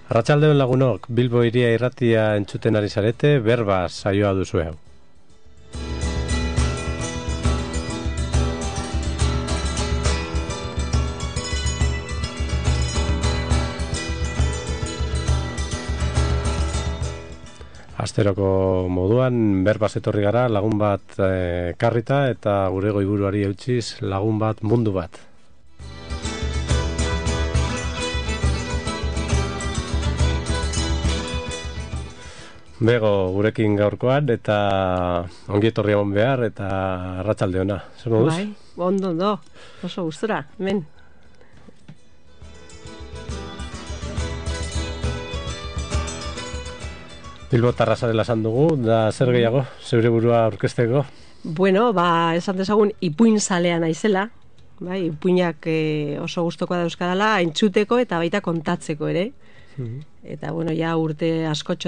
Arratsaldeon lagunok, Bilbo Hiria Irratia entzuten ari zarete, berba saioa duzu hau. Asteroko moduan berbaz etorri gara, lagun bat karrita eta gure goiburuari eutziz lagun bat mundu bat. Bego gurekin gaurkoan eta ongi etorri egon behar eta arratsaldeona. Zer moduz? Bai, ondo, oso gustura, hemen. Bilbo tarrazarela esan dugu, da zer gehiago, zeure burua aurkezteko? Bueno, esan dezagun ipuin zalea naizela, bai, ipuinak oso gustokoa dauzkadala, entzuteko eta baita kontatzeko ere. Eta bueno, ja urte askotxo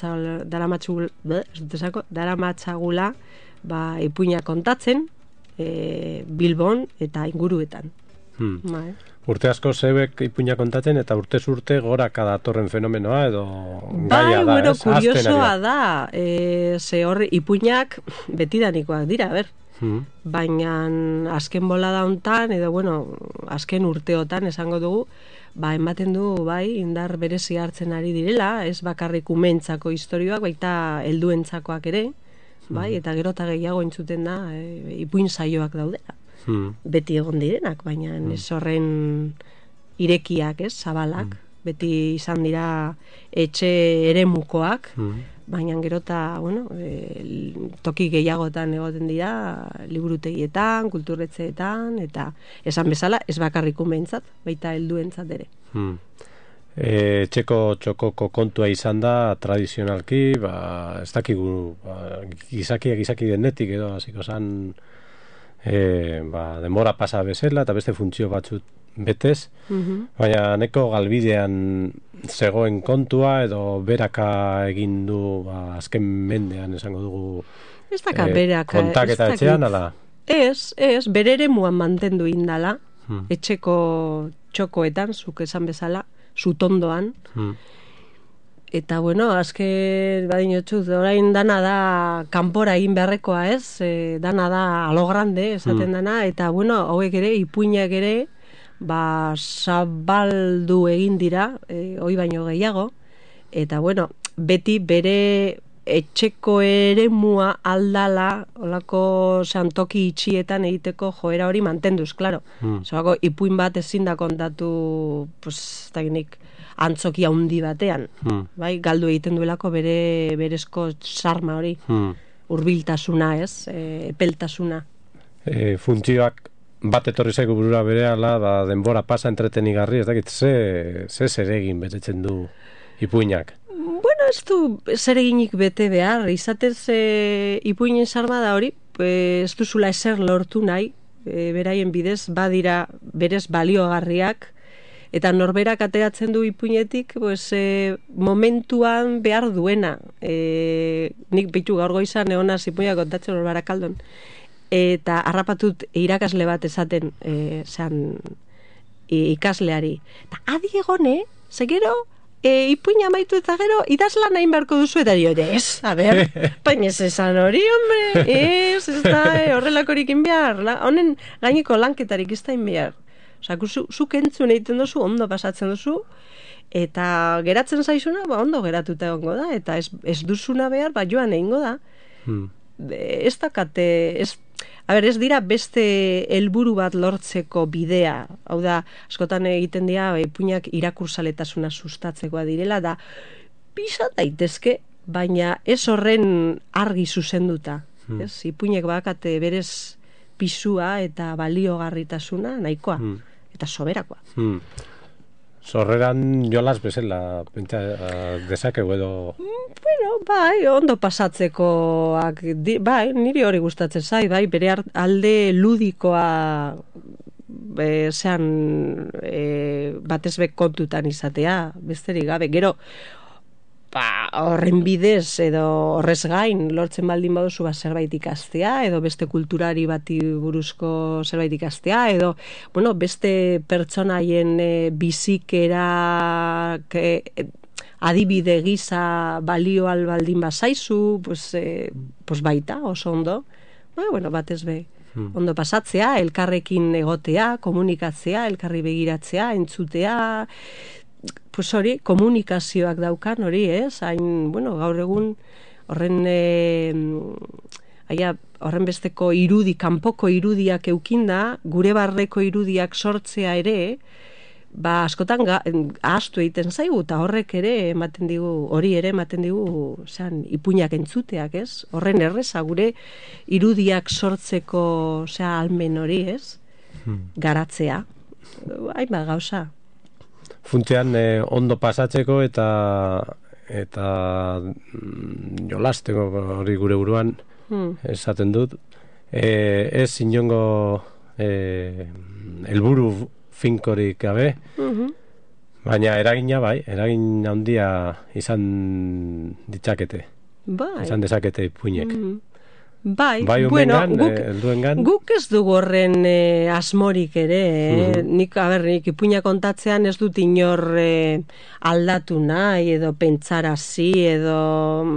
daramatzagula ipuinak kontatzen Bilbon eta inguruetan. Bai. Urte asko zeuek ipuinak kontatzen eta urtez urte goraka datorren fenomenoa edo gaia da, bueno, ez? Kuriosoa da, ze hor ipuinak betidanikoak dira, baina azken bolada hontan edo bueno, azken urteotan esango dugu, ematen du indar berezi hartzen ari direla, ez bakarrik umentzako istorioak, baita helduentzakoak ere, eta gero eta gehiago entzuten da ipuin saioak daudela. Beti egon direnak, baina ez horren irekiak, zabalak, beti izan dira etxe eremukoak, baina gero eta, toki gehiagotan egoten dira, liburutegietan, kulturretzeetan, eta esan bezala, ez bakarrik umentzat, baita helduentzat ere. Etxeko txokoko kontua izan da, tradizionalki, ez dakigu, gizaki denetik edo, hasiko zan, denbora pasa bezala eta beste funtzio batzut betez, baina neko galbidean zegoen kontua edo beraka egin du azken mendean esango dugu ez daka beraka kontaketa etxean, ala? Ez, bere eremuan mantendu indala, etxeko txokoetan, zuk esan bezala, zutondoan, eta bueno, azken badinotxuz, orain dana da kanpora egin beharrekoa, dana da alo grande, esaten dana, eta bueno, hauek ere, ipuinak ere, zabaldu egin dira, hoi baino gehiago, eta bueno, beti bere etxeko eremua aldala, olako santoki itxietan egiteko joera hori mantenduz, klaro. Zogako, ipuin bat ezin da kontatu, teknik, antzoki handi batean, galdu egiten duelako berezko sarma hori, hurbiltasuna, epeltasuna. Funtzioak bat etorri zaigu burura berehala, denbora pasa entretenigarri, ez dakit, ze zeregin betetzen du ipuinak? Bueno, ez du zereginik bete behar, izatez ipuinen sarma da hori, ez duzula ezer lortu nahi, beraien bidez, badira berez baliogarriak, eta norberak ateratzen du ipuinetik momentuan behar duena. Nik bitu gaur goizan egonaz ipuinak kontatzen hor Barakaldon. Eta harrapatut irakasle bat esaten ikasleari. Eta adi egone, zegero, ipuina amaitu eta gero idazlan hain beharko duzu eta diote, baina ez esan hori, hombre, ez da horrelakorik inbehar, honen gaineko lanketarik ez da inbehar. Zuk entzun egiten duzu, ondo pasatzen duzu, eta geratzen zaizuna, ondo geratuta egongo da, eta ez duzuna behar, joan egingo da. Ez dakate, ez dira beste helburu bat lortzeko bidea, hau da, askotan egiten dira, ipuinak irakursaletasuna sustatzekoa direla, da, pisa daitezke, baina ez horren argi zuzenduta. Ipuinek bakate berez pisua eta baliogarritasuna nahikoa, eta soberakoa. Sorreran jolas bezala dezakegu edo... Bueno, ondo pasatzekoak, niri hori gustatzen zai, bere alde ludikoa batez kontutan izatea, besterik gabe, gero horren bidez edo horrez gain lortzen baldin baduzu zerbait ikastea edo beste kulturari bati buruzko zerbait ikastea edo beste pertsonaien bizikerak adibide gisa balio albaldin bazaizu, pues baita, oso ondo. Bueno, batez be, ondo pasatzea, elkarrekin egotea, komunikatzea, elkarri begiratzea, entzutea, pues hori, komunikazioak daukan hori, hain, bueno, gaur egun horren besteko kanpoko irudiak eukinda, gure barreko irudiak sortzea ere, askotan ahaztu egiten zaigu, eta horrek ere ematen digu, ipuinak entzuteak, horren erreza, gure irudiak sortzeko, almen hori, garatzea, hainbat gauza. Funtzean, ondo pasatzeko eta jolasteko hori gure buruan, esaten dut, ez inongo helburu finkorik gabe, baina eragin handia izan ditzakete. Izan dezakete ipuinek. Guk ez dugu horren asmorik nik ipuina kontatzean ez dut inor aldatu nahi, edo pentsarazi, edo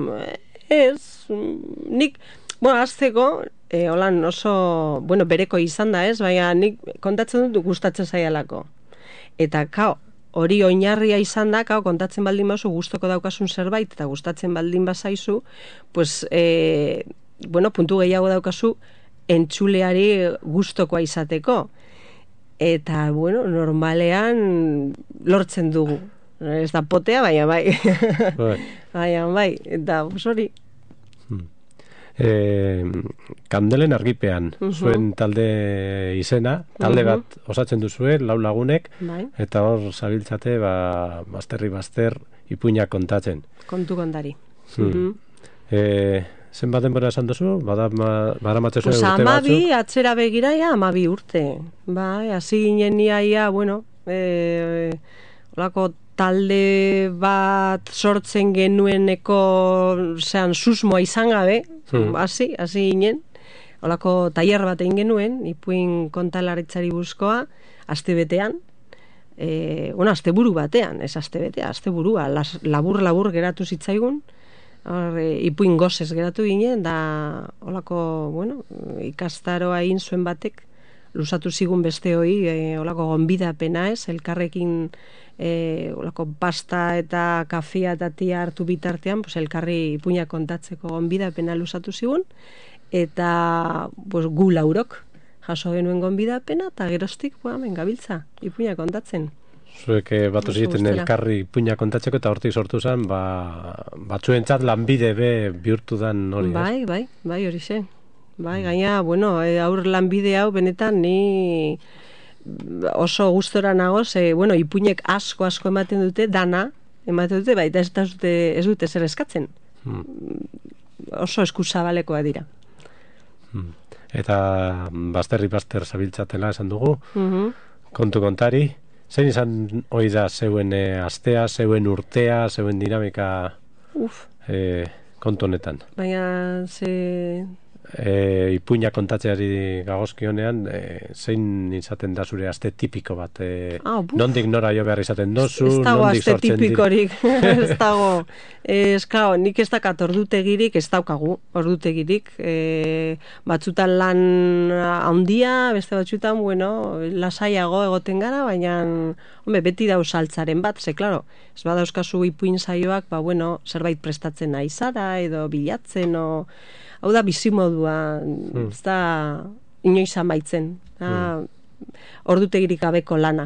nik, azteko, holan oso, bereko izan da baina nik kontatzen dut gustatzen zaialako. Eta, hori oinarria izan da, kontatzen baldin bazu gustoko daukasun zerbait, eta gustatzen baldin bazaizu, pues, puntu gehiago daukazu entzuleari gustokoa izateko. Eta, normalean lortzen dugu. Ez da potea, baina bai. Baina bai, eta hori. Kandelen argipean, zuen talde izena, talde bat osatzen duzue, 4 lagunek, eta hor zabiltzate, bazter ipuinak kontatzen. Kontu kontari. Zenbat denbora esan duzu? Baramatze zuen urte batzuk? 12 atzera begira, 12 urte. Hasi ginen iaia, olako talde bat sortzen genueneko susmoa izan gabe, hasi ginen, olako tailer bat egin genuen, ipuin kontalaritzari buzkoa, astebetean, asteburu batean, ez astebetea, asteburua, labur geratu zitzaigun, ipuin gozez geratu ginen, da olako, ikastaroa egin zuen batek, luzatu zigun beste hoi, olako gonbidapena elkarrekin olako pasta eta kafea eta tia hartu bitartean, elkarri ipuina kontatzeko gonbidapena luzatu zigun, eta gu 4 jaso genuen gonbidapena, eta geroztik, gabiltza, ipuina kontatzen. Zuek batu ziten elkarri ipuina kontatzeko, eta hortik sortu zen, batzuentzat lanbide bihurtu dan hori. Bai, hori ze. Gaina, aur lanbide hau benetan ni oso gustora nago, ipuinek asko ematen dute, baita ez dute zer eskatzen. Oso eskuzabalekoa dira. Eta bazter zabiltzatela esan dugu, kontu kontari, zein izan hoi da zeuen astea, zeuen urtea, zeuen dinamika kontu honetan? Baina, ipuina kontatzeari gagozkionean, zein izaten da zure aste tipiko bat? Nondik nora jo behar izaten dozu? Ez dago aste tipikorik. Ez dago. Nik ez dakat ordutegirik, ez daukagu ordutegirik. Batzutan lan handia, beste batzutan, lasaiago egoten gara, baina beti dauz saltzaren bat, klaro, ez badauzkazu ipuin saioak, zerbait prestatzen nahi zara, edo bilatzen, hau da bizimodua, ez da inoiz amaitzen, ordutegirik gabeko lana.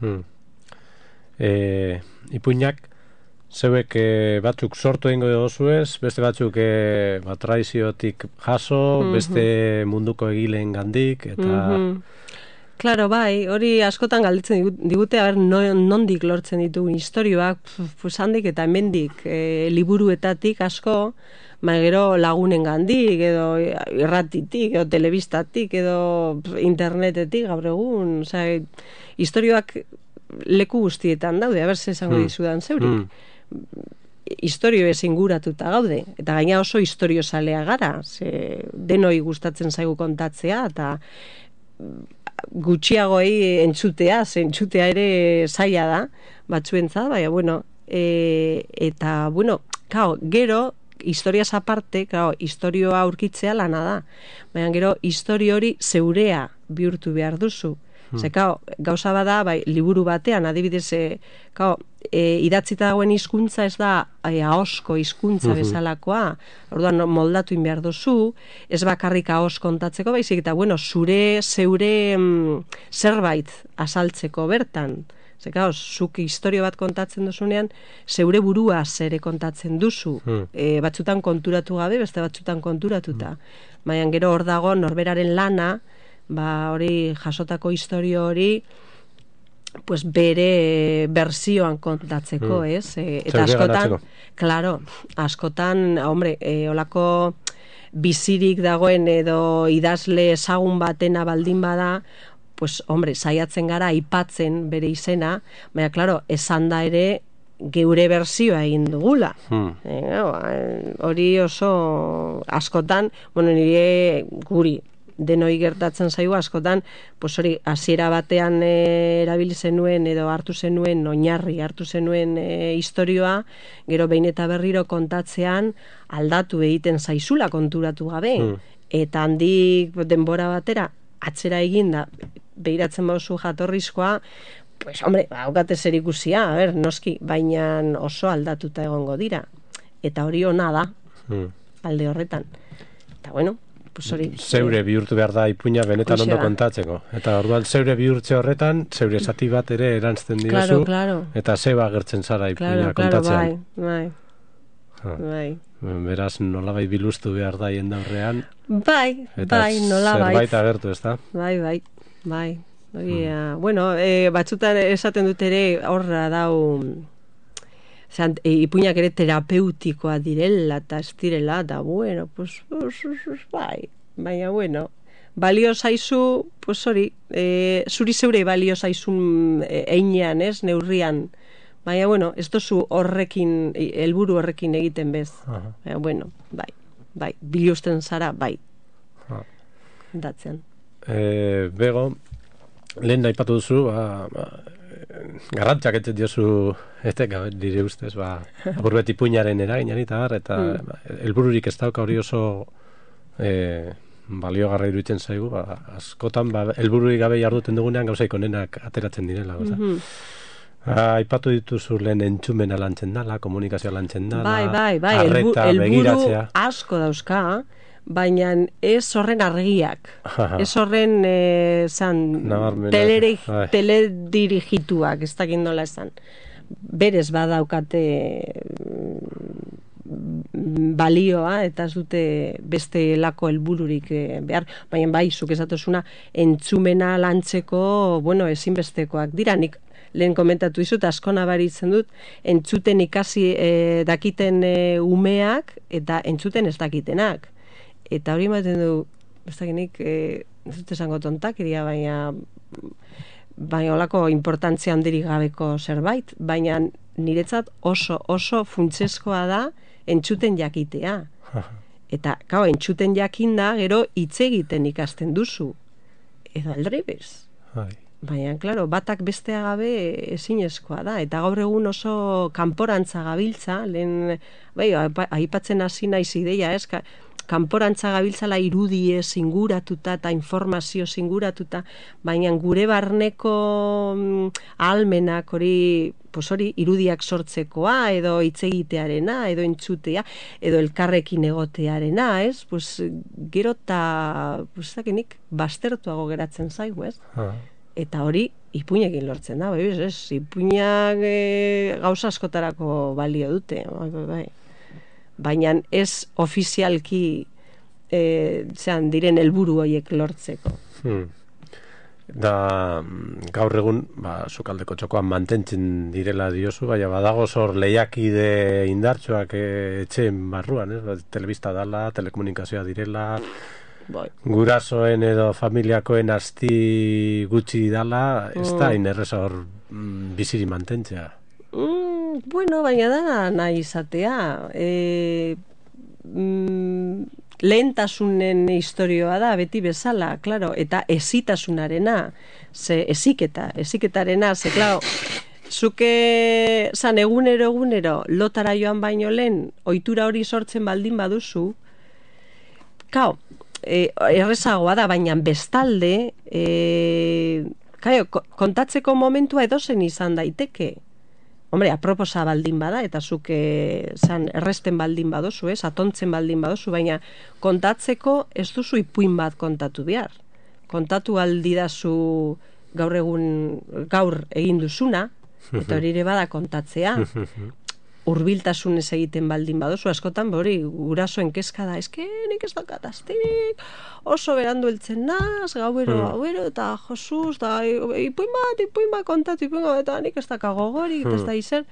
Ipuinak, zeuek batzuk sortu egingo dozuez, beste batzuk tradiziotik jaso, beste munduko egileen gandik, eta... Klaro, bai, hori askotan galdetzen digute, nondik lortzen ditugun historioak, handik eta hemendik, liburuetatik asko, gero lagunen gandik, edo irratitik, edo telebistatik, edo internetetik, gaur egun, historioak leku guztietan daude, ze esango dizudan zeurik. Historio ez inguratuta gaude, eta gaina oso historio zalea gara, denoi gustatzen zaigu kontatzea, eta gutxiagoi entzutea ere zaila da, batzuentzat, baina, eta, bueno, gero, historiaz aparte, historioa aurkitzea lana da. Baina gero, historio hori zeurea bihurtu behar duzu. Ze, gauza bada, liburu batean, adibidez, idatzita dagoen hizkuntza ez da ahosko hizkuntza bezalakoa. Orduan, moldatu behar duzu, ez bakarrik ahos kontatzeko, baizik eta, bueno, zeure zerbait azaltzeko bertan. Ze, zuk historio bat kontatzen duzunean, zeure burua zere kontatzen duzu. Batzutan konturatu gabe, beste batzutan konturatuta. Baina gero hor dago norberaren lana, hori jasotako historio hori, pues bere berzioan kontatzeko, ez? Eta askotan, claro, askotan, hombre, olako bizirik dagoen edo idazle ezagun batena baldin bada, pues, hombre, saiatzen gara aipatzen bere izena, baina, claro, esan da ere geure berzioa egin dugula. Hori oso askotan, bueno, nire guri, denoi gertatzen zaigu askotan, pues hori, hasiera batean erabili zenuen edo hartu zenuen, oinarri hartu zenuen historioa, gero behin eta berriro kontatzean aldatu egiten zaizula konturatu gabe. Eta handik denbora batera, atzera eginda, behiratzen bauzu jatorrizkoa, pues, hombre, haukate zer ikusia, noski, baina oso aldatuta egongo dira. Eta hori ona da, alde horretan. Eta, bueno, pues hori... Zeure bihurtu behar da ipuina benetan ondo kontatzeko. Eta orduan zeure bihurtze horretan, zeure zati bat ere erantzten diozu, eta zeba gertzen zara ipuina kontatzean. Bai. Beraz, nolabait biluztu behar da jendaurrean. Bai, nolabait. Zerbait agertu, ez da? Bai. Bueno, batzutan esaten dut ere horra dau ipuinak ere terapeutikoa direla eta ez direla, eta bueno, pues bai, baina bueno, balio zaizu, pues hori, zuri zeure balio zaizun einean, ez, neurrian, baina bueno, ez dozu horrekin, helburu horrekin egiten bez, baina bueno, bai, biluzten zara, bai, datzen. Bego, lehen aipatu duzu, garrantzak etzen diozu, dire ustez, aburbet ipuinaren eraginari eta helbururik ez dauka hori oso baliogarra iruditzen zaigu, askotan helbururik gabe jarduten dugunean gauzaik onenak ateratzen direla. Aipatu dituzu lehen entzumena lantzen dala, komunikazioa lantzen dala, arreta, begiratzea. Helburu asko dauzka, baina ez horren argiak, ez horren teledirigituak, ez dakit nola esan. Berez badaukate balioa eta ez dute beste lako helbururik behar, baina bai, zuk esatosuna entzumena lantzeko, bueno, ezinbestekoak dira, nik lehen komentatu dizut, asko nabaritzen dut, entzuten ikasi dakiten umeak eta entzuten ez dakitenak. Eta hori ematen du, ez dakinik, ez dut esango tontakeria, baina olako importantzia handirik gabeko zerbait, baina niretzat oso funtsezkoa da entzuten jakitea. Eta, entzuten jakinda, gero hitz egiten ikasten duzu. Edo aldrebez. Baina, klaro, batak bestea gabe ezinezkoa da. Eta gaur egun oso kanporantza gabiltza, lehen, aipatzen hasi naiz ideia, ez? Kanporantza gabiltzala irudiez inguratuta eta informazio inguratuta, baina gure barneko ahalmenak hori irudiak sortzekoa, edo hitz egitearena, edo entzutea, edo elkarrekin egotearena, ez? Gero eta, baztertuago geratzen zaigu, ez? Eta hori ipuinekin lortzen da, ipuinak gauza askotarako balio dute, baina ez ofizialki diren helburu horiek lortzeko. Da, gaur egun, sukaldeko txokoan mantentzen direla diozu, baina badago zor lehiakide indartsuak etxeen barruan, telebista dala, telekomunikazioa direla, gurasoen edo familiakoen asti gutxi dala, ez da inerreza hor biziri mantentzea. Bueno, baina da nahi izatea. Lehentasunen historioa da, beti bezala, klaro, eta ezitasunarena, eziketarena, klaro, zuke zan egunero lotara joan baino lehen ohitura hori sortzen baldin baduzu, errezagoa da, baina bestalde kontatzeko momentua edozen izan daiteke. Hombre, aproposa baldin bada, eta zuke erresten baldin badozu, atontzen baldin badozu, baina kontatzeko ez duzu ipuin bat kontatu behar. Kontatu aldidazu gaur egin duzuna, eta hori ere bada kontatzea. Hurbiltasunez egiten baldin badozu, askotan hori gurasoen kezka da, eske nik ez daukat astirik, oso berandu heltzen naz, gauero, eta Josuz, da ipuin bat kontatu, eta nik ez dauka gogorik, eta ez da izen.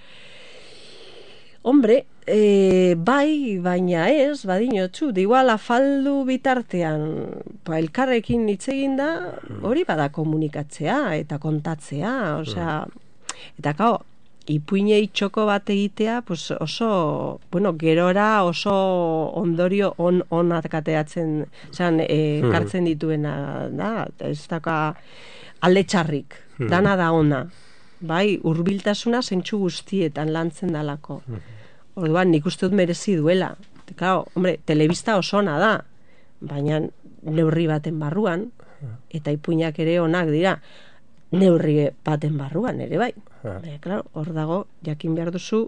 Hombre, bai, baina ez, badinotzu, igual afaldu bitartean, elkarrekin hitz egin da, hori bada komunikatzea, eta kontatzea, osea, eta ipuinei txoko bat egitea, pues oso, gerora oso ondorio onak kateatzen, kartzen dituena, da, ez daka alde txarrik, dana da ona, bai, hurbiltasuna zentsu guztietan lantzen dalako. Orduan, nik uste dut merezi duela. Claro, hombre, telebista oso ona da, baina neurri baten barruan, eta ipuinak ere onak dira, neurri baten barruan ere bai. Claro, hor dago, jakin behar duzu,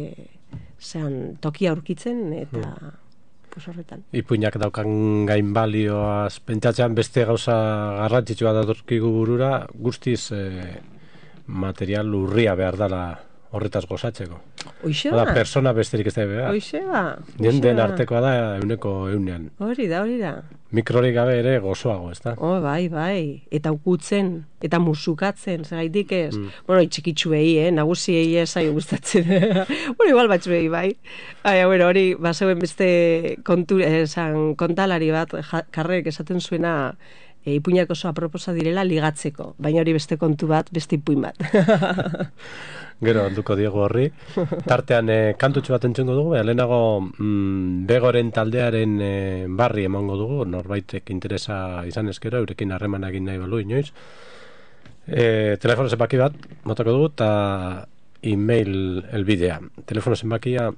tokia aurkitzen, eta horretan. Ipuinak daukan gain balioaz, pentsatzean beste gauza garrantzitsua datorkigu burura, guztiz material urria behar dala horretaz gozatzeko. Hoxe ba. Persona besterik ez da behar. Hoxe ba. Jenden artekoa da 100%. Hori da. Mikrorik gabe ere gozoago, ez da? Bai. Eta ukutzen, eta musukatzen, zergaitik ez. Itxikitsuei, nagusiei ez aio gustatzen. Igual batzuei, bai. Hori, bazeuen beste kontalari bat, karrek esaten zuena, ipuinak oso aproposa direla ligatzeko. Baina hori beste kontu bat, beste ipuin bat. Gero, alduko diego horri. Tartean, kantutxo bat entzungo dugu, lehenago Begoren taldearen barri emango dugu, norbaitek interesa izan ezkero, eurekin harremana egin nahi balu inoiz. Telefono zenbaki bat, motako dugu, eta e-mail elbidea. Telefono zenbakia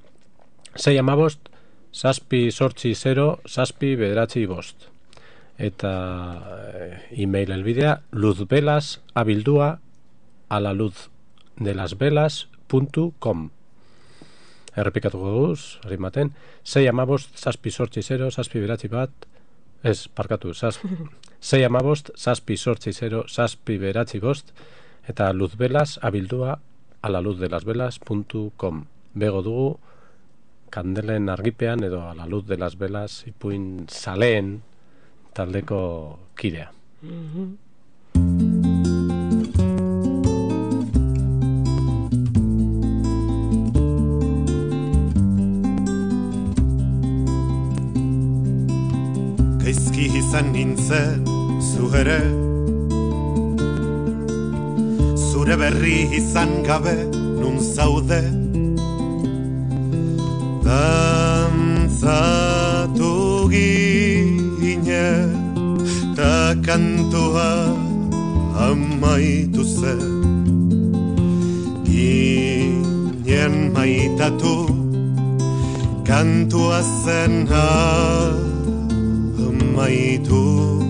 6-8-6-0-6-9-5. Eta e-mail elbidea luzbelas@alaluzdelasvelas.com. Errepikatuko duz, arimaten, 6-8-6-0-6-9-5, ez, parkatu, 6-8-6-0-6-9-5, eta luzbelas@alaluzdelasvelas.com. Bego dugu, kandelen argipean edo a la luz de las velas ipuin saleen taldeko kidea. Gaizki izan nintzen zu ere, zure berri izan gabe nun zaude, dantzatu ginen ta kantua amaitu zen, ginen maitatu kantua zen amaitu.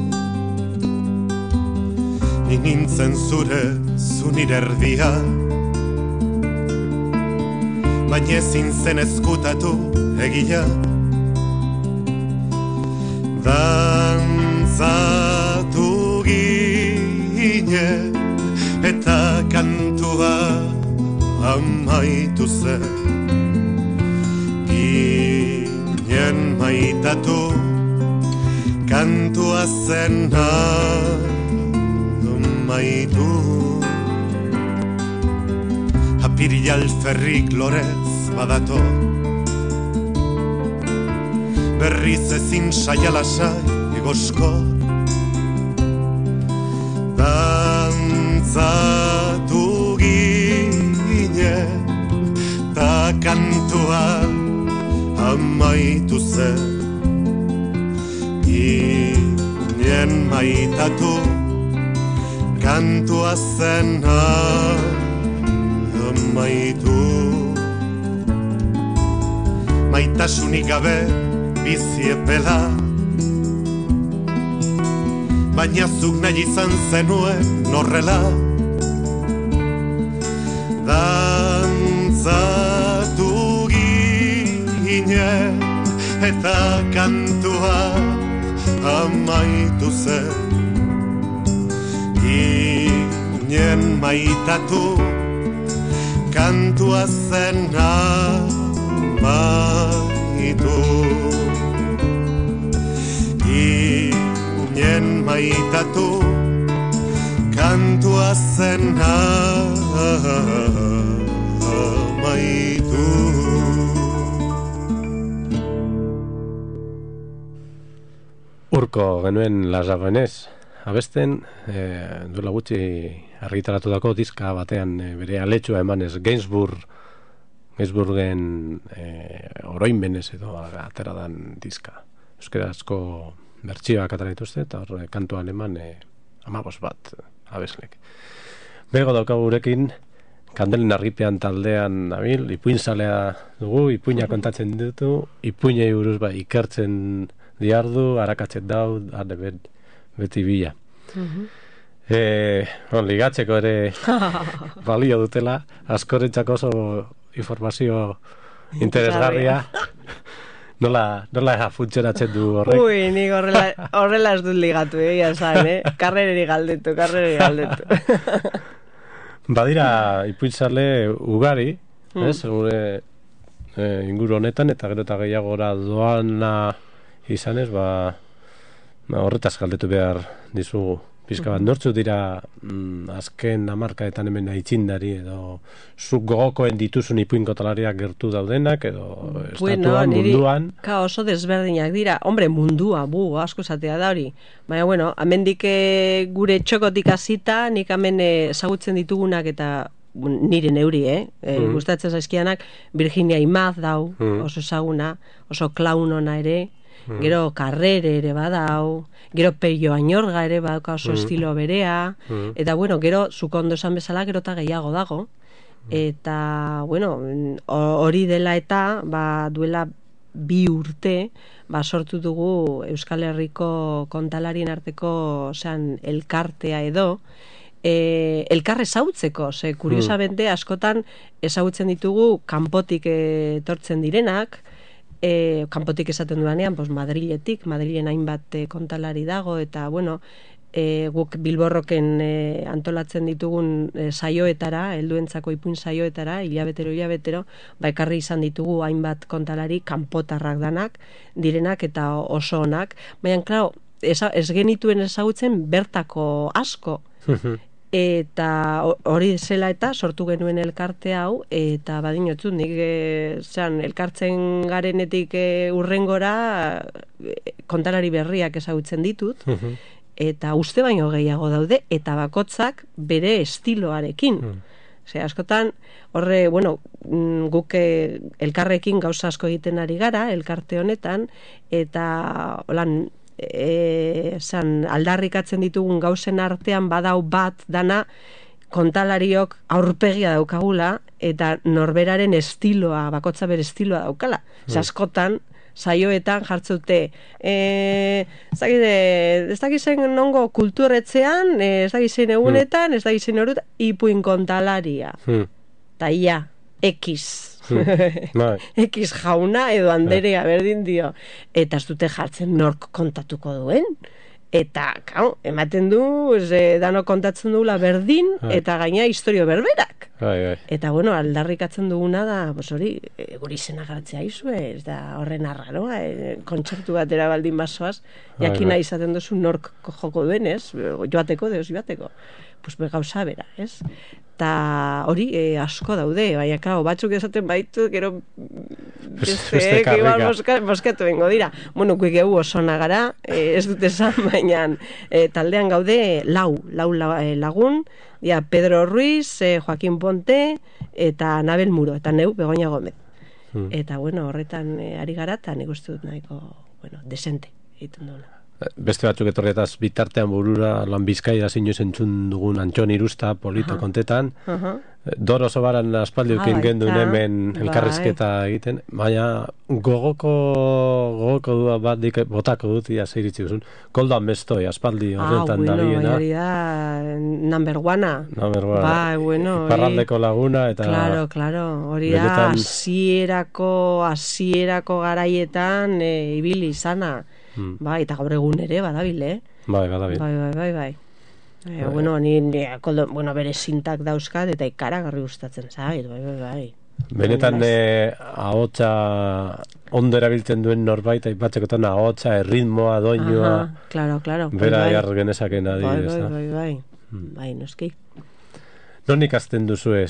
Nintzen zu nire erdia, baina ezin zen ezkutatu egia. Dantzatu ginen eta kantua amaitu zen, ginen maitatu kantua zen amaitu. Apirila alferrik lorez badato, berriz ezin saialasai egosko. Dantzatu ginen ta kantua amaitu zen, ginen maitatu kantua zen amaitu. Maitasunik gabe bizi epela, baina zuk nahi izan zenuen norrela. Dantzatu ginen eta kantua amaitu zen. Ginen maitatu, kantua zen amaitu. Ginen maitatu, kantua zen amaitu. Urko genuen Las Ravenez abesten, duela gutxi argitaratutako diska batean bere aletxua emanez Gainsbourgen oroimenez edo atera dan diska. Euskarazko bertsioak atera dituzte eta hor kantuan eman 15 bat abeslek. Bego daukagu gurekin Kandelen Argipean taldean nabil, ipuinzalea dugu, ipuina kontatzen ditu, ipuinei buruz ikertzen diardu, arakatzen dau, beti bila. Ligatzeko ere balio dutela, askorentzako oso informazio interesgarria. Nola funtzionatzen du horrek? Ui, nik horrela ez dut ligatu, esan, karrereri galdetu. Badira ipuintzale ugari, gure inguru honetan, eta gero eta gehiagora doana izanez, horretaz galdetu behar dizugu. Pizka bat, nortzu dira azken hamarkadetan hemen aitzindari edo zuk gogokoen dituzun ipuinkotalariak gertu daudenak edo estatuan, munduan? Oso desberdinak dira. Hombre, mundua, asko zatea da hori. Baina, bueno, amendik gure txokotik hasita, nik hemen ezagutzen ditugunak eta nire neuri, gustatzen zaizkianak, Virginia Imaz dau, oso ezaguna, oso klaunona ere, gero Carrere ere badau, gero Peio Añorga ere badauka oso estilo berea, eta bueno, gero zukondo esan bezala gero eta gehiago dago, eta bueno, hori dela eta duela 2 urte sortu dugu Euskal Herriko kontalarien arteko elkartea edo, elkar ezautzeko, kuriosamente askotan ezautzen ditugu kanpotik etortzen direnak, kanpotik esaten duanean, Madrilen hainbat kontalari dago, eta bueno, guk Bilborroken antolatzen ditugun saioetara, helduentzako ipuin saioetara, hilabetero, ekarri izan ditugu hainbat kontalari kanpotarrak danak, direnak eta oso onak, baina, klaro, ez genituen ezagutzen bertako asko, eta hori zela eta sortu genuen elkarte hau, eta badinotzut nik elkartzen garenetik urrengora kontalari berriak ezagutzen ditut, eta uste baino gehiago daude, eta bakotzak bere estiloarekin. Askotan, horre, bueno, guk elkarrekin gauza asko egiten ari gara, elkarte honetan, eta holan, aldarrikatzen ditugun gauzen artean badau bat dana kontalariok aurpegia daukagula eta norberaren estiloa, bakotza bere estiloa daukala. Askotan, saioetan jartzute ez dakizen nongo kulturretzean, ez dakizen egunetan, ez dakizen horuta, ipuin kontalaria. Ta ia, X. X jauna edo anderea berdin dio, eta ez dute jartzen nork kontatuko duen, eta ematen du dano kontatzen dugula berdin eta gaina historio berberak, eta bueno, aldarrikatzen duguna da hori, guri izena garatzea izue, ez da horren arraroa, kontzertu batera baldin basoaz, jakina izaten duzu nork joko duen, joateko, gauza bera, ez? Eta hori asko daude, baina, klaro, batzuk esaten baitu, gero boskatu bengo dira. Bueno, kuik egu osona gara, ez dut esan, baina taldean gaude lau lagun, Pedro Ruiz, Joaquín Ponte, eta Nabel Muro, eta neu, Begoña Gómez. Eta, bueno, horretan ari gara, eta nik uste dut nahiko, desente egiten duela. beste batzuk etorrietaz bitartean burura lan Bizkaia zinuz entzun dugun Antxon Irusta Polito kontetan, Doro Sobaran aspaldi ukin gendun hemen elkarrizketa egiten, baina gogoko dua bat botako dut ia zeiritzi guzun, Koldo Amestoi aspaldi horretan dabiena. Number one. Bai, bueno. Iparraldeko Laguna eta... Claro, hori da hasierako garaietan ibili izana. Bai, eta gaur egun ere badabile, Bai, badabil. Bai. Bueno, bueno, bere sintak dauzkat eta ikaragarri gustatzen zait, bai. Benetan ahotsa ondo erabiltzen duen norbait aipatzekotan ahotsa, erritmoa, doinua. Claro. Bera jar genezaken adibidez. Bai, noski. Non ikasten duzu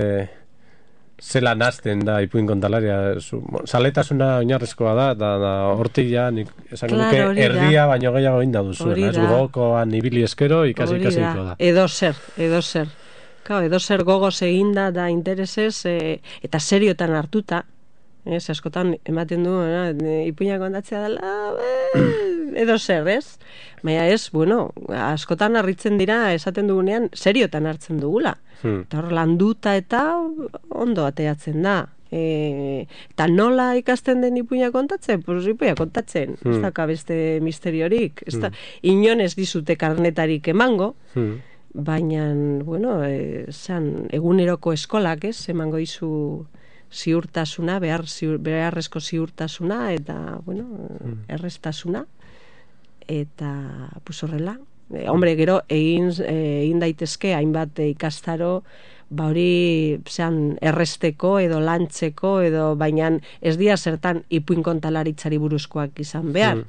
zela nazten da ipuin kontalaria, zaletasuna oinarrizkoa da hortik ja, esan nuke erdia baino gehiago inda duzu, gogokoan ibili eskero ikasiko da. Edo zer. Claro, edo zer gogoz eginda da interesez, eta seriotan hartuta, askotan ematen du, ipuinak kontatzea dela, edo zer, ez? Baina ez, bueno, askotan harritzen dira, esaten dugunean, seriotan hartzen dugula. Eta hor landuta eta ondo ateatzen da. Eta nola ikasten den ipuina kontatzen? Pues ipuina kontatzen. Ez daka beste misteriorik. Inon ez dizute karnetarik emango, baina, bueno, eguneroko eskolak, emango izu ziurtasuna, beharrezko ziurtasuna, eta, bueno, errestasuna. Eta, pues horrela. Hombre, gero, egin daitezke, hainbat ikastaro, hori erresteko edo lantzeko, edo baina ez dira zertan ipuin kontalaritzari buruzkoak izan behar.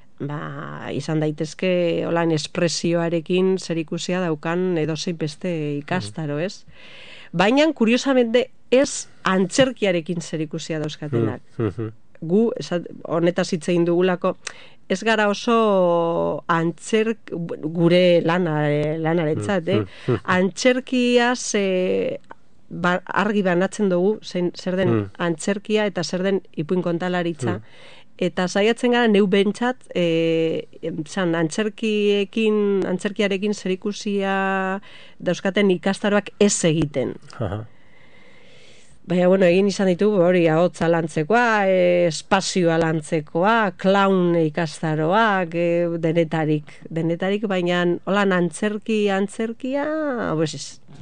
Izan daitezke, holan espresioarekin zerikusia daukan edozein beste ikastaro, ez? Baina, kuriosamente, ez antzerkiarekin zerikusia dauzkatenak. Gu, honetaz hitz egin dugulako, ez gara oso gure lanaretzat, antzerkiaz argi banatzen dugu, zer den antzerkia eta zer den ipuin kontalaritza, eta saiatzen gara neu bentsat antzerkiarekin zerikusia dauzkaten ikastaroak ez egiten. Baina, bueno, egin izan ditugu hori ahotsa lantzekoa, espazioa lantzekoa, clown ikastaroak, denetarik, baina holan antzerkia, pues ez.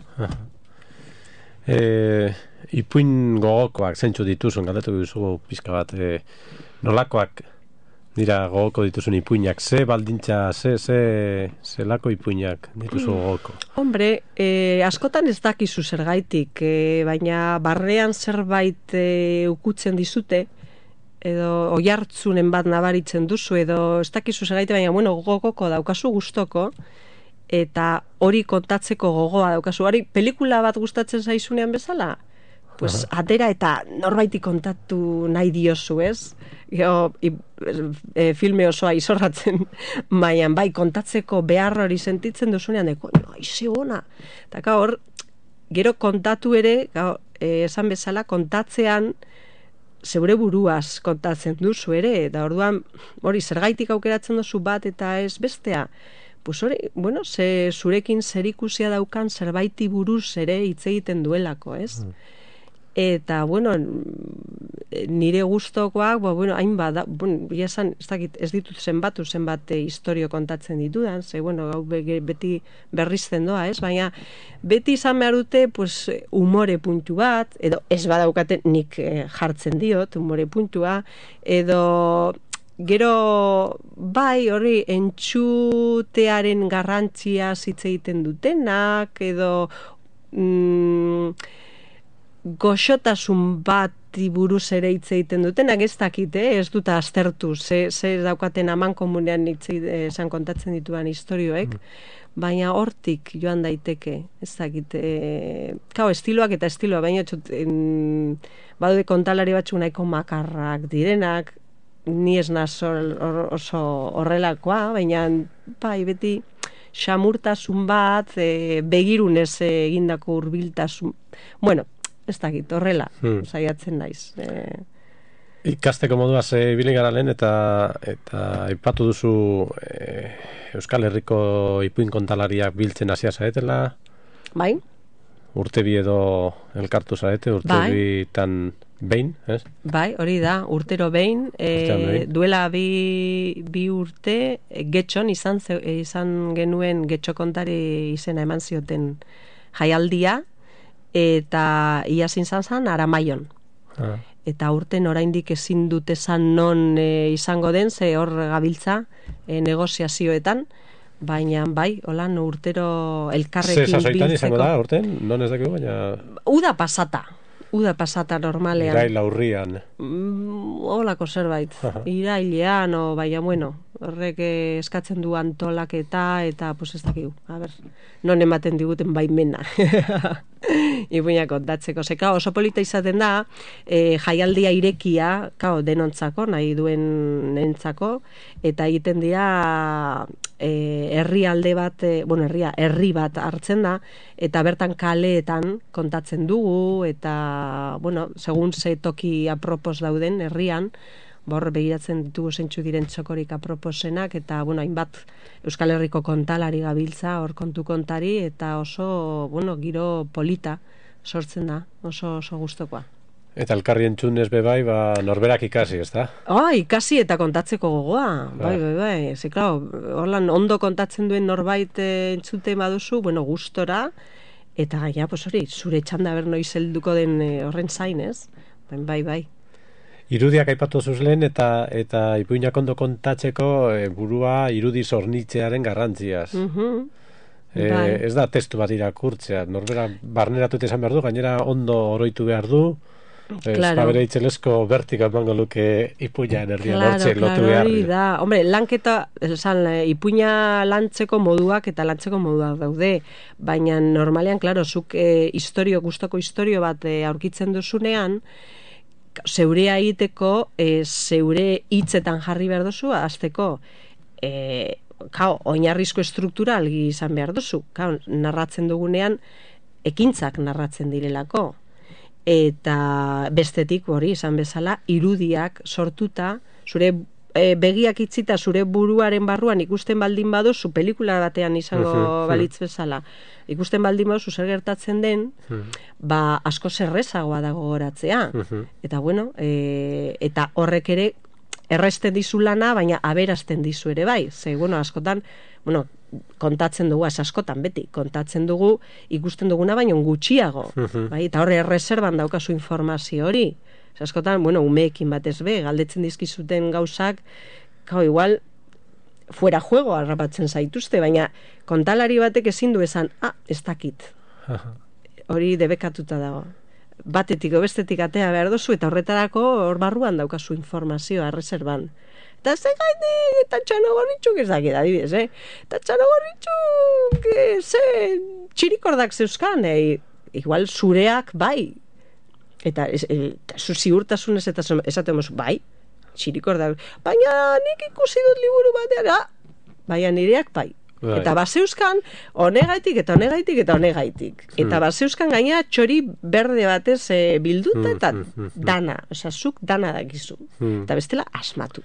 Ipuin gogokoak zentzu dituzun, galdetu duzu pizka bat, nolakoak dira gogoko dituzun ipuinak, ze baldintza, zelako ipuinak dituzu gogoko? Hombre, askotan ez dakizu zergaitik, baina barrean zerbait ukutzen dizute, edo oihartzunen bat nabaritzen duzu, edo ez dakizu zergaitik, baina bueno, gogoko daukazu gustoko, eta hori kontatzeko gogoa daukazu. Hori pelikula bat gustatzen zaizunean bezala? Pues atera eta norbaiti kontatu nahi diozu, ez? Filme osoa izorratzen, baina bai kontatzeko behar hori sentitzen duzunean, aize ona. Eta hor, gero kontatu ere, esan bezala, kontatzean zeure buruaz kontatzen duzu ere, eta orduan hori zergaitik aukeratzen duzu bat eta ez bestea. Pues hori, bueno, zurekin zerikusia daukan zerbaiti buruz ere hitz egiten duelako, ez? Eta, bueno, nire gustokoak, bueno, hainbat, ez ditut zenbat historio kontatzen ditudan, bueno, beti berrizten doa, ez? Baina, beti izan behar dute, pues, umore puntu bat, edo ez badaukaten nik jartzen diot, umore puntua, edo gero, bai, hori, entxutearen garrantzia hitz egiten dutenak, edo goxotasun bat buruz ere hitz egiten dutenak, ez dakit, ez dut aztertu, ze daukaten aman komunean esan kontatzen dituan historioek, baina hortik joan daiteke, ez dakit, estiloak eta estiloa, baina badude kontalari batzuk nahiko makarrak direnak, ni ez naz oso horrelakoa, baina bai, beti xamurtasun bat, begirunez egindako hurbiltasun, bueno, ez dakit, horrela, saiatzen naiz. ikasteko moduaz ibili gara lehen eta aipatu duzu Euskal Herriko ipuin kontalariak biltzen hasia zaretela. Bai. Urte bi edo elkartu zarete, urte bitan behin, ez? Bai, hori da, urtero behin, duela bi urte, Getxon izan genuen Getxo kontari izena eman zioten jaialdia, eta iazin zan Aramaion. Eta urten oraindik ezin dute esan non izango den, ze hor gabiltza negoziazioetan, baina bai, holan urtero elkarrekin biltzeko. Ze sasoitan izango da urten? Non ez dakigu, baina... Uda pasata normalean. Irail aurrian. Holako zerbait. Irailean, baina bueno, horrek eskatzen du antolaketa eta pues ez dakigu. A ber, non ematen diguten baimena. Ipuina kontatzeko. Zeka oso polita izaten da, jaialdia irekia, denontzako, nahi duen nentzako, eta egiten dira herri bat hartzen da, eta bertan kaleetan kontatzen dugu, eta, bueno, segun ze toki apropos dauden herrian, hor begiratzen ditugu zeintzu diren txokorik aproposenak, eta, bueno, hainbat Euskal Herriko kontalari gabiltza, hor kontu kontari, eta oso, bueno, giro polita sortzen da, oso gustokoa. Eta elkarri entzunez bebai, norberak ikasi, ez da? Ikasi eta kontatzeko gogoa. Bai. Ze, klaro, horlan ondo kontatzen duen norbait entzute baduzu, bueno, gustora, eta gaina, pues hori, zure txanda ber noiz helduko den horren zain, ez? Bai. Irudiak aipatu zuzlen eta ipuinak ondo kontatzeko burua irudi zornitzearen garrantziaz. Ez da testu bat irakurtzea, norbera barneratu esan behar du, gainera ondo oroitu behar du, bere itxelesko bertika emango luke ipuina energia lortze lotu behar. Hombre, lanketa, ipuina lantzeko moduak eta lantzeko moduak daude, baina normalean, klaro, zuk gustoko istorio bat aurkitzen duzunean, zeurea egiteko, zeure hitzetan jarri behar duzu, azteko, oinarrizko struktura algi izan behar duzu. Narratzen dugunean, ekintzak narratzen direlako. Eta bestetik hori izan bezala, irudiak sortuta, zure begiak itzita zure buruaren barruan ikusten baldin baduzu, pelikula batean izango balitz bezala, ikusten baldin baduzu zer gertatzen den, asko zerrezagoa dago goratzea. Eta bueno, eta horrek ere erresten dizu lana, baina aberazten dizu ere bai. Ze, bueno, askotan, kontatzen dugu, askotan beti, kontatzen dugu ikusten duguna baino gutxiago. Eta horre erreserban daukazu informazio hori. Askotan, umeekin batez be, galdetzen dizkizuten gauzak, igual, fuera juego harrapatzen zaituzte, baina kontalari batek ezin du esan, ez dakit. Hori debekatuta dago. Batetik, bestetik atea behar duzu, eta horretarako hor barruan daukazu informazioa, erreserban. Eta ze gaitik, eta txanogorritxuk ez dakit, adibidez, Eta txanogorritxuk, txirikordak zeuzkan, igual zureak bai. Eta ziurtasunez eta esaten bai, txirikordak, baina nik ikusi dut liburu batean, baina nireak bai. Eta bazeuzkan, honegaitik eta honegaitik eta honegaitik. Eta bazeuzkan gaina txori berde batez bilduta eta dana, zuk dana dakizu. Eta bestela asmatu.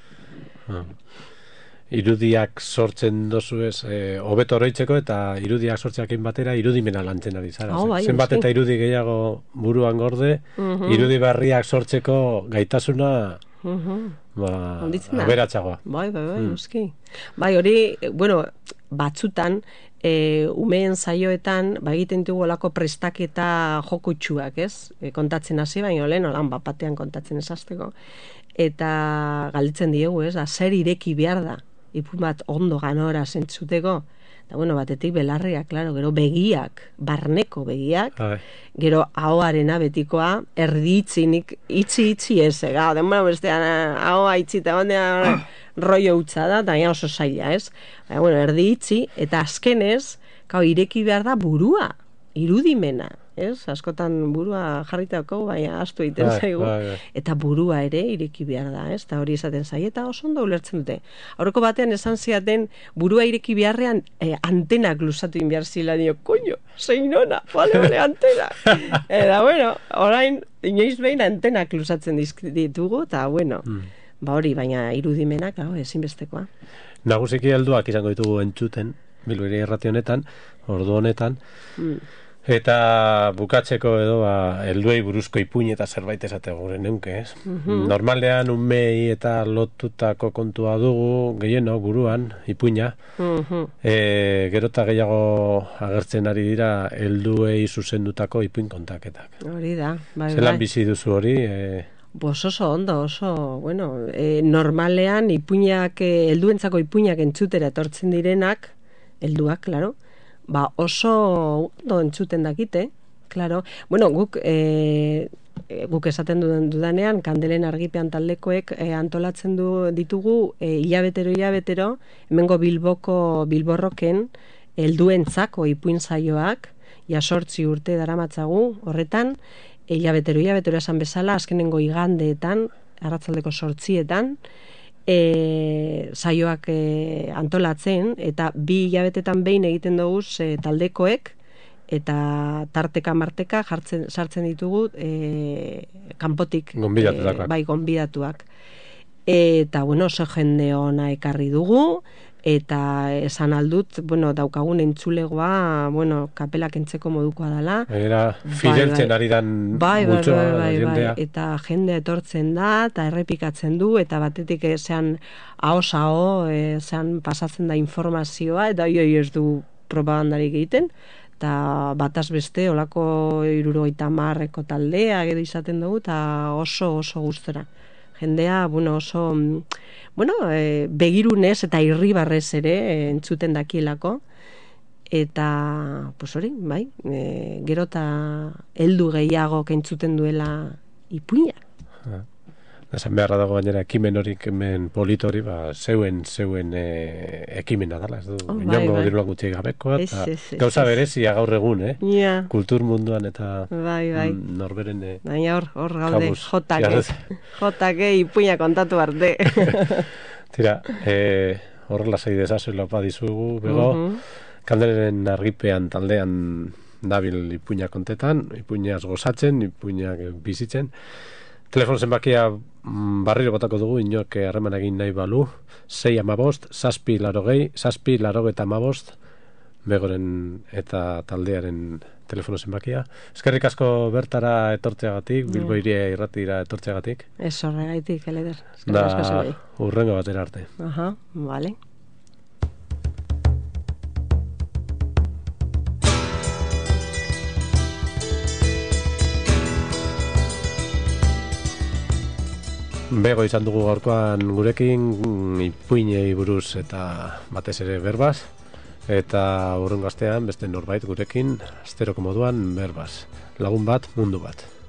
Irudiak sortzen dozu ez, hobeto oroitzeko eta irudiak sortzeakin batera irudimena lantzen ari zara. Zenbat eta irudi gehiago buruan gorde, irudi berriak sortzeko gaitasuna aberatsagoa. Bai, uski. Bai, hori, batzutan, umeen zaioetan, egiten dugu olako prestaketa jokutsuak, ez? Kontatzen hasi, baina lehen, olan batean kontatzen esazteko. Eta galditzen diegu, ez? Zer ireki behar da? Ipun bat ondo ganora zentzuteko, eta batetik belarriak, klaro, gero begiak, barneko begiak, gero ahoarena betikoa, erdi itzi ez, denbora bestean ahoa itzi, eta rollo utza da, eta oso zaila, ez? Erdi itzi, eta azkenez, ireki behar da burua, irudimena, ez? Askotan burua jarritako, baina astu egiten zaigu. Eta burua ere ireki behar da, ez? Eta hori izaten zai, eta oso ondo ulertzen dute. Aurreko batean esan ziaten burua ireki beharrean antenak luzatu behar zila, dio, koño, zein ona, bale, antenak. Eta, bueno, orain, inoiz behin antenak luzatzen ditugu, eta, bueno, ba hori, baina irudimenak, ezinbestekoa. Nagusiki helduak izango ditugu entzuten, Bilbiri irrati honetan, ordu honetan, eta bukatzeko edo helduei buruzko ipuin eta zerbait esate gure neunke, ez? Normalean umei eta lotutako kontua dugu, gehieno buruan, ipuina, gerota gehiago agertzen ari dira helduei zuzendutako ipuin kontaketak. Hori da, bai. Zelan bizi duzu hori? Oso ondo, bueno, normalean ipuinak, helduentzako ipuinak entzutera etortzen direnak, helduak, claro, ba oso ondo entzuten dakite, claro. Bueno, guk esaten dudanean, Kandelen Argipean taldekoek antolatzen ditugu hilabetero, hemengo Bilborroken helduentzako ipuin saioak, ja 8 urte daramatzagu horretan, hilabetero esan bezala, azkenengo igandeetan, arratsaldeko 8etan, saioak antolatzen, eta 2 hilabetetan behin egiten dugu taldekoek, eta tarteka marteka sartzen ditugu kanpotik gonbidatuak. Eta, bueno, oso jende ona ekarri dugu, eta esan aldut, bueno, daukagun entzulegoa, bueno, kapelak entzeko modukoa dela. Era fideltzen ari dan multzoa jendea. Eta jendea etortzen da, eta errepikatzen du, eta batetik zean aho, zean pasatzen da informazioa, eta ez du propagandarik egiten, eta bataz beste, olako 70 taldea edo izaten dugu, eta oso gustora. Jendea, bueno, oso, bueno, begirunez eta irribarrez ere entzuten dakielako. Eta, pues hori, bai, gero eta heldu gehiago entzuten duela ipuina. Esan beharra dago gainera ekimen horik, hemen politori, zeuen ekimena dela, ez du, inongo diruan gutxi gabekoa, eta gauza berezia gaur egun, kultur munduan eta norberen baina hor gaude, jotake ipuina kontatu arte. Tira, horrela zei desazuela opa dizugu, bego, Kandelen Argipean taldean dabil ipuina kontetan, ipuinaz gozatzen, ipuinak bizitzen. Telefon zenbakia barriro botako dugu, inork harreman egin nahi balu, 615, 780, Begoren eta taldearen telefono zenbakia. Eskerrik asko bertara etortzeagatik, Bilbo Hiria irratira etortzeagatik. Ez horregaitik, Eleder. Eskerrik asko zebei. Urrengo batera arte. Vale. Bego izan dugu gaurkoan gurekin ipuinei buruz eta batez ere berbaz, eta urrengo astean beste norbait gurekin asteroko moduan berbaz. Lagun bat, mundu bat.